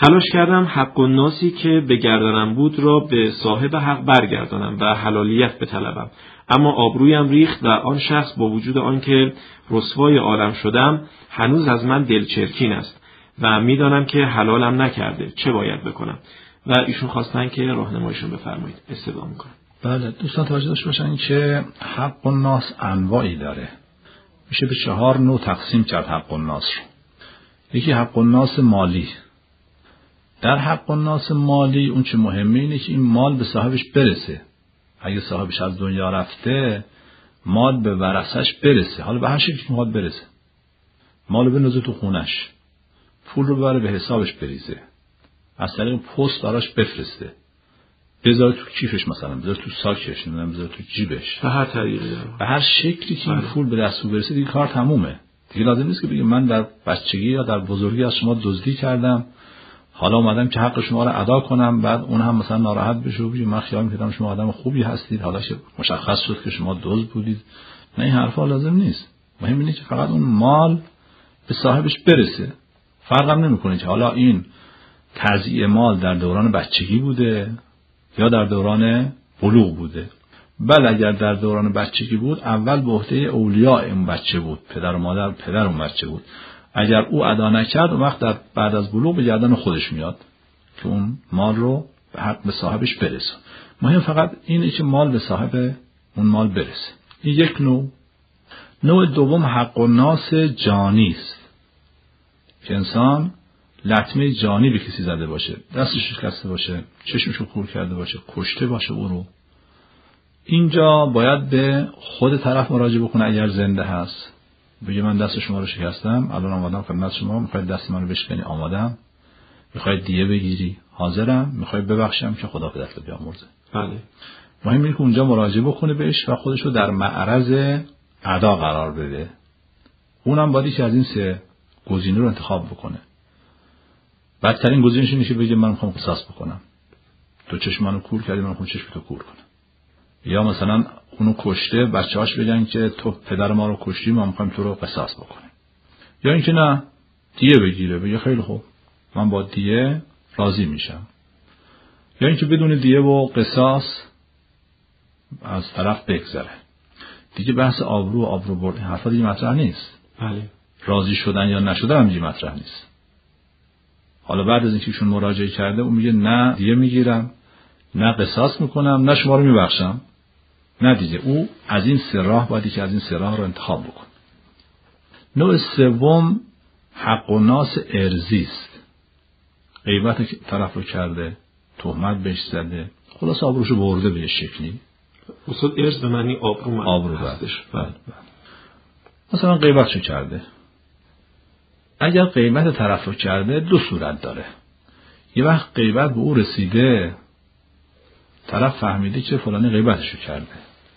تلاش کردم حق الناسی که به گردنم بود را به صاحب حق برگردانم و حلالیت بطلبم، اما آبرویم ریخت و آن شخص با وجود آنکه رسوای عالم شدم هنوز از من دلچرکین است و میدانم که حلالم نکرده. چه باید بکنم؟ و ایشون خواستن که راهنماییشون بفرمایید. استدعا میکنم. بله دوستان توجه داشته باشن که حق الناس انواعی داره. میشه به 4 نوع تقسیم کرد حق الناس رو. یکی حق الناس مالی. در حق الناس مالی اون چه مهمه اینه که این مال به صاحبش برسه. اگه صاحبش از دنیا رفته مال به ورثش برسه. حالا به هر شکلی مال برسه. مالو بندازه تو خونش. پول رو ببره به حسابش بریزه. از طریق پست براش بفرسته. بذاره تو کیفش مثلا، بذاره تو ساکش، نمیدونم بذاره تو جیبش. به هر طریقی به هر شکلی که این پول به دست برسه دیگه کار تمومه. دیگه لازم نیست که بگم من در بچگی یا در بزرگی از شما دزدی کردم. حالا اومدم که حق شما رو ادا کنم، بعد اون هم مثلا ناراحت بشه و بگه من خیال می‌کردم شما آدم خوبی هستید، حالا مشخص شد که شما دزد بودید. نه، این حرفا لازم نیست. مهم اینه که فقط اون مال به صاحبش برسه. فرقم نمی‌کنه که حالا این تضییع مال در دوران بچگی بوده یا در دوران بلوغ بوده. بله اگر در دوران بچگی بود اول به عهده اولیاء اون بچه بود، پدر و مادر پدر اون بچه بود. اگر او ادا نکرد اون وقت بعد از بلوغ به گردن خودش میاد که اون مال رو به حق به صاحبش برسه. مهم فقط اینه که مال به صاحب اون مال برسه. این یک نوع. نوع دوم حق الناس جانی است که انسان لطمه جانی به کسی زده باشه، دستش شکسته باشه، چشمشو کور کرده باشه، کشته باشه او رو. اینجا باید به خود طرف مراجعه بکنه اگر زنده هست. بگه من دست شما رو شکستم، الان آمادم خدمت شما، میخواید دست منو بشکنی، آمادم. میخواید دیه بگیری، حاضرم. میخواید ببخشم که خدا پدرت بیامرزه. بله. مهم اینه که اونجا مراجعه بکنه بهش و خودشو در معرض ادا قرار بده. اونم باید که از این 3 گزینه رو انتخاب بکنه. بدترین گزینه‌ش اینه که بگه من میخوام قصاص بکنم. تو چشم منو کور کردی، من میخوام چشم تو کور کنم. یا مثلا اونو کشته، بچه‌هاش بگن که تو پدر ما رو کشتی، ما میخوایم تو رو قصاص بکنیم. یا اینکه نه، دیه بگیره، بگه خیلی خوب من با دیه راضی میشم. یا اینکه بدون دیه و قصاص از طرف بگذره. دیگه بحث آبرو برد این حرفا دیگه مطرح نیست. بله. راضی شدن یا نشدن هم دیگه مطرح نیست. حالا بعد از اینکه ایشون مراجعه کرده اون میگه نه دیه میگیرم، نه قصاص میکنم، نه شما رو میبخشم. نه دیگه او از این 3 راه باید که از این 3 راه رو انتخاب بکن. نوع سوم حق الناس ارضی است. غیبت طرف رو کرده، تهمت بهش زده، خلاص آبروشو برده به شکلی. اصلا ارز به معنی آبرو هستش. بله. مثلا غیبتشو کرده. اگر غیبت طرف رو کرده 2 صورت داره. یه وقت غیبت به او رسیده، طرف فهمیده که فلانی غیبتشو کرده.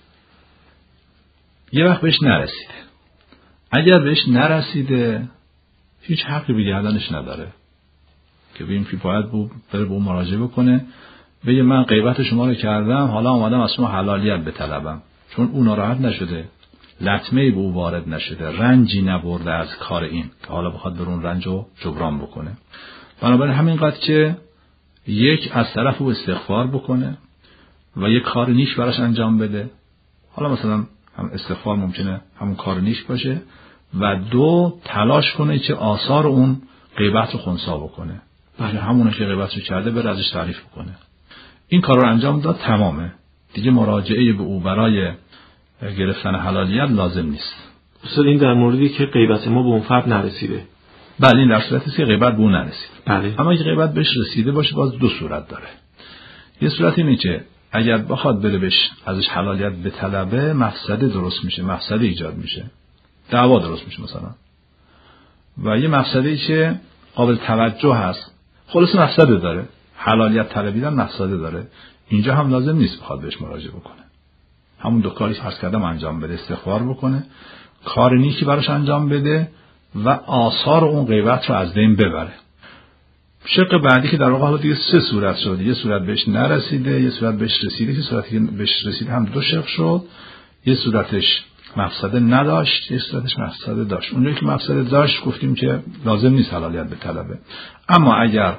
یه وقت بهش نرسیده. اگر بهش نرسیده هیچ حقی به گردنش نداره که بگیم که باید بره به اون مراجعه بکنه، بگه من غیبت شما رو کردم، حالا اومدم از شما حلالیت بطلبم. چون اون ناراحت نشده، لطمه‌ای به او وارد نشده، رنجی نبرده از کار این که حالا بخواد بر اون رنجو جبران بکنه. بنابراین همینقدر که یک از طرف او استغفار بکنه و یک کار نیک براش انجام بده. حالا مثلا هم استغفار ممکنه همون کار نیک باشه و 2 تلاش کنه که آثار اون غیبت رو خنثی بکنه. بله همونه که غیبت رو کرده بره ازش تعریف بکنه. این کار رو انجام داد تمامه. دیگه مراجعه به او برای گرفتن حلالیت لازم نیست. اصلا این در موردی که غیبت ما به اون فرد نرسیده. بله این در صورتی که غیبت به اون نرسید. بله. اما اگه غیبت بهش رسیده باشه باز 2 صورت داره. یه صورت اینه که اگر بخواد بره بهش ازش حلالیت به طلبه، مفسده درست میشه، مفسده ایجاد میشه، دعوا درست میشه مثلا. و یه مفسده‌ای که قابل توجه هست، خلاص مفسده داره. حلالیت طلبیدن مفسده داره. اینجا هم لازم نیست بخواد بهش مراجعه بکنه. همون 2 کاری که فرض کردم انجام بده، استغفار بکنه، کار نیکی براش انجام بده و آثار اون غیبت رو از بین ببره. شق بعدی که در واقع حالا دیگه 3 صورت شد. یه صورت بهش نرسیده، یه صورت بهش رسیده. که صورتی که بهش رسید هم 2 شق شد. یه صورتش مفسده نداشت، یه صورتش مفسده داشت. اونجایی که مفسده داشت گفتیم که لازم نیست حلالیت به طلبه. اما اگر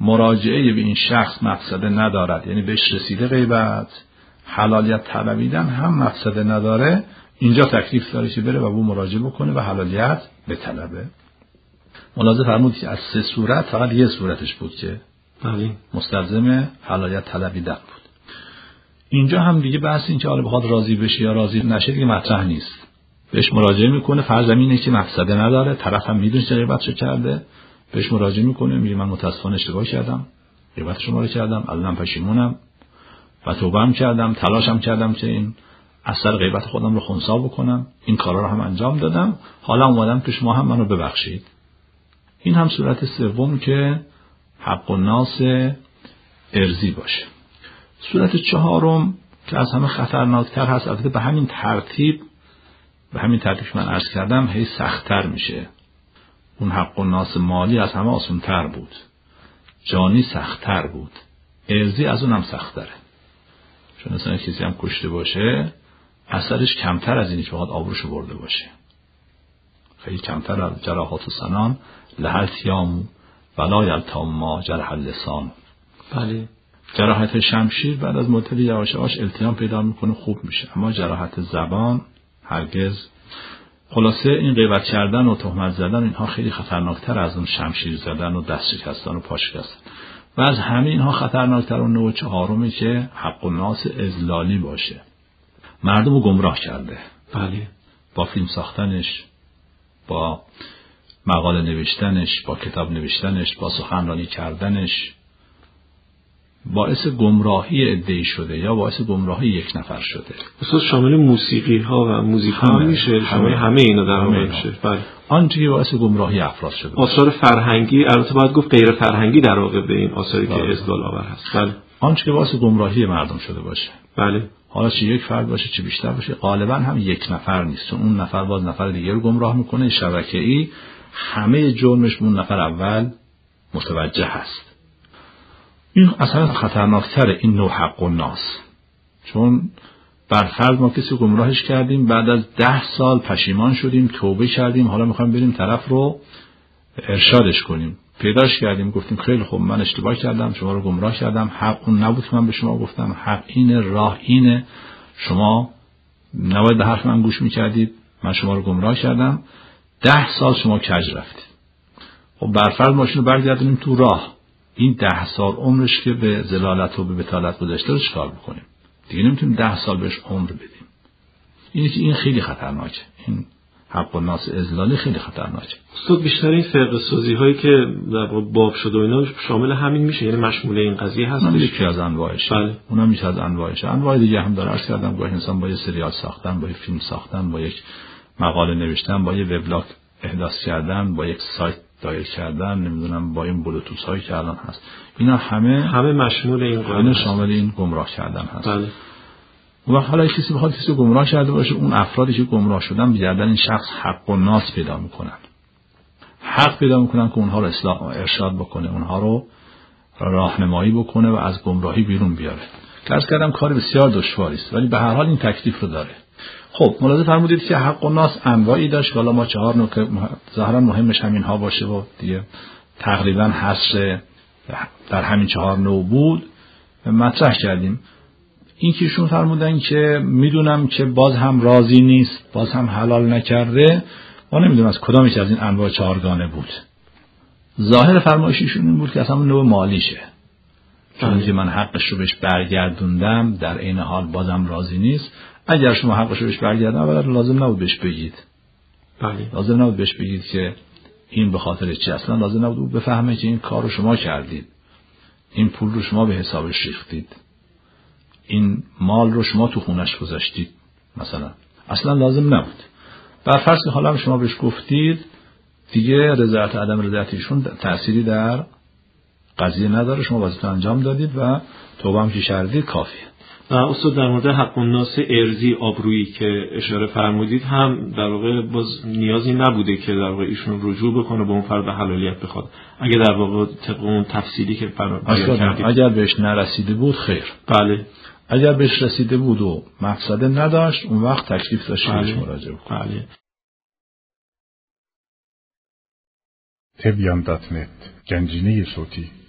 مراجعه به این شخص مفسده ندارد، یعنی بهش رسیده غیبت، حلالیت طلبیدن هم مفسده نداره، اینجا تکلیف داره که بره و او مراجعه بکنه و حلالیت بطلبه. ملاحظه فرمودید که از 3 صورت فقط یه صورتش بود که مستلزم حلالیت طلبیدن بود. اینجا هم دیگه بحث این که حالا بخواد راضی بشه یا راضی نشه دیگه مطرح نیست. بهش مراجعه میکنه، فرض اینه که مفسده نداره، طرف هم میدونه چه غیبتشو کرده، بهش مراجعه میکنه، میگه من متاسفانه اشتباه کردم، غیبت شما رو کردم، الانم پشیمونم و توبه‌ام کردم، تلاشم کردم که این اثر غیبت خودم رو خنثی بکنم، این کارا رو هم انجام دادم، حالا اومدم که شما هم منو ببخشید. این هم صورت سوم که حق الناس ارضی باشه. صورت چهارم که از همه خطرناکتر هست، البته به همین ترتیب من عرض کردم هی سخت‌تر میشه. اون حق الناس مالی از همه آسان‌تر بود، جانی سخت‌تر بود، ارضی از اونم سخت‌تره. چون مثلا کسی هم کشته باشه اثرش کمتر از اینی که بخواد آبروشو برده باشه، خیلی کمتر از جراحات و سنان لحل تیام ولا یلتام ما جرح اللسان. بله. جراحت شمشیر بعد از مدت یواش یواش التیام پیدا میکنه، خوب میشه، اما جراحت زبان هرگز. خلاصه این غیبت کردن و تهمت زدن اینها خیلی خطرناکتر از اون شمشیر زدن و دست شکستن و پا شکستن. و از همه اینها خطرناکتر اون نوع چهارمی که حق الناس اضلالی باشه، مردم رو گمراه کرده. بله. با فیلم ساختنش، با مقاله نوشتنش، با کتاب نوشتنش، با سخنرانی کردنش باعث گمراهی عده‌ای شده یا باعث گمراهی یک نفر شده. خصوص شامل موسیقی ها و موزیک ها میشه، شامل همه اینا در واقع میشه. بله. آنچه که باعث گمراهی افراد شده. آثار فرهنگی، البته باید گفت غیر فرهنگی در واقع به این آثاری که اضلال آور هست. بله. آنچه که باعث گمراهی مردم شده باشه. بله. حالا چه یک فرد باشه چه بیشتر باشه، غالبا هم یک نفر نیست، چون اون نفر باز نفر دیگه رو گمراه میکنه. شبکه‌ای همه جرمش اون نفر اول متوجه هست. این اصلا خطرناکتره این نوع حق الناس، چون برفرض ما کسی گمراهش کردیم، بعد از 10 سال پشیمان شدیم، توبه کردیم، حالا میخوایم بریم طرف رو ارشادش کنیم، پیداش کردیم، گفتیم خیلی خوب من اشتباه کردم، شما رو گمراه کردم، حق اون نبود که من به شما گفتم، حق اینه، راه اینه، شما نباید به حرف من گوش میکردید، من شما رو گمراه کردم، 10 سال شما کج رفتید. خب برفرض ماشین رو برگردونیم تو راه، این 10 سال عمرش که به ضلالت و به بطالت گذشته رو چیکار بکنیم؟ دیگه نمیتونیم 10 سال بهش عمر بدیم. اینه که این خیلی خطرناکه، این حق الناس اضلالی خیلی خطرناکه. استاد بیشتر این فرقه سازی هایی که در باب شده و اینا شامل همین میشه، یعنی مشمول این قضیه هست. اونم یکی از انواعشه. بله. اونم یکی از انواعشه. انواع دیگه هم داره. عرض کردم گاهی انسان با یه سریال ساختن، با یه فیلم ساختن، با یک مقاله نوشتن، با یه وبلاگ احداث کردن، با یک سایت دایر کردن، نمیدونم با این بلوتوث هایی که الان هست، اینا همه مشمول این قانون شامل این گمراه کردن هست. بله. و حالا کسی بخواد کسی گمراه کرده باشه، اون افرادی که گمراه شدن بگردن این شخص حق الناس پیدا میکنن، حق پیدا میکنن که اونها رو اصلاح ارشاد بکنه، اونها رو راهنمایی بکنه و از گمراهی بیرون بیاره. عرض کردم کار بسیار دشواری است، ولی به هر حال این تکلیف رو داره. خب ملاحظه فرمودید که حق الناس انواعی داشت، حالا ما 4 نکته ظاهرا مهمش همین ها باشه و دیگه تقریبا حصر در همین 4 نوع بود مطرح کردیم. این که ایشون فرمودن که میدونم که باز هم راضی نیست، باز هم حلال نکرده، ما نمیدونم از کدام یک از این انواع 4 گانه بود. ظاهر فرمایششون این بود که اصلا نوع مالیشه، چون که من حقش رو بهش برگردوندم، در این حال بازم راضی نیست. اگر شما حقش رو بهش برگردن ولی لازم نبود بهش بگید. بله. لازم نبود بهش بگید که این به خاطر چی، اصلا لازم نبود بفهمه که این کار رو شما کردید، این پول رو شما به حسابش ریختید، این مال رو شما تو خونش گذاشتید مثلا، اصلا لازم نبود. برفرض که حالا شما بهش گفتید، دیگه رضایت عدم رضایت ایشون تأثیری در قضیه نداره، شما وظیفه انجام دادید و توبه هم که کردید کافیه. و استاد در مورد حق الناس ارضی آبرویی که اشاره فرمودید هم در واقع باز نیازی نبوده که در واقع ایشون رجوع بکنه به اون فرد به حلالیت بخواد، اگه در واقع طبق اون تفصیلی که بیان کردید اگر بهش نرسیده بود خیر. بله. اگر بهش رسیده بود و مفسده نداشت، اون وقت تکلیف داشت بهش مراجعه کنه. بله. تبیان.net گنجینه صوتی